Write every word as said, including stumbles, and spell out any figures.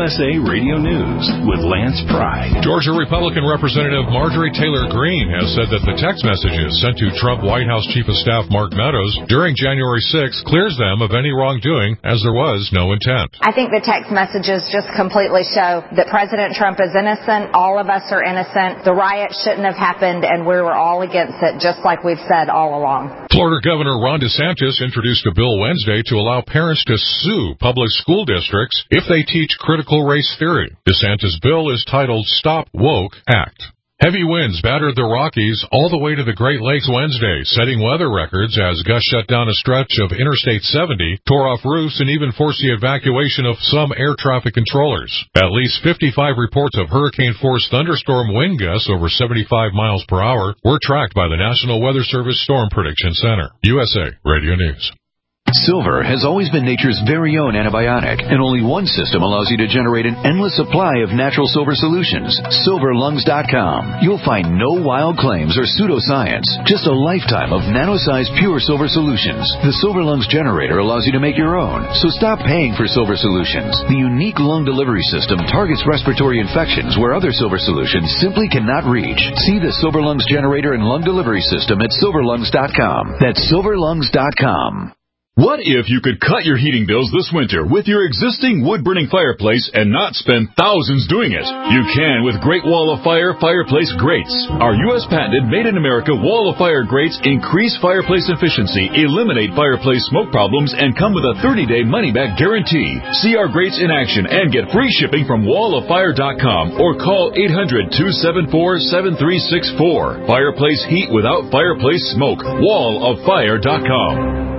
S A Radio News with Lance Pry. Georgia Republican Representative Marjorie Taylor Greene has said that the text messages sent to Trump White House Chief of Staff Mark Meadows during January sixth clears them of any wrongdoing, as there was no intent. I think the text messages just completely show that President Trump is innocent. All of us are innocent. The riot shouldn't have happened, and we were all against it, just like we've said all along. Florida Governor Ron DeSantis introduced a bill Wednesday to allow parents to sue public school districts if they teach critical race theory. DeSantis' bill is titled Stop Woke Act. Heavy winds battered the Rockies all the way to the Great Lakes Wednesday, setting weather records as gusts shut down a stretch of Interstate seventy, tore off roofs, and even forced the evacuation of some air traffic controllers. At least fifty-five reports of hurricane-force thunderstorm wind gusts over seventy-five miles per hour were tracked by the National Weather Service Storm Prediction Center. U S A Radio News. Silver has always been nature's very own antibiotic, and only one system allows you to generate an endless supply of natural silver solutions. silver lungs dot com. You'll find no wild claims or pseudoscience, just a lifetime of nano-sized pure silver solutions. The Silver Lungs generator allows you to make your own, so stop paying for silver solutions. The unique lung delivery system targets respiratory infections where other silver solutions simply cannot reach. See the Silver Lungs generator and lung delivery system at silver lungs dot com. That's silver lungs dot com. What if you could cut your heating bills this winter with your existing wood-burning fireplace and not spend thousands doing it? You can with Great Wall of Fire fireplace grates. Our U S patented made-in-America Wall of Fire grates increase fireplace efficiency, eliminate fireplace smoke problems, and come with a thirty-day money-back guarantee. See our grates in action and get free shipping from wall of fire dot com or call eight hundred, two seven four, seven three six four. Fireplace heat without fireplace smoke. wall of fire dot com.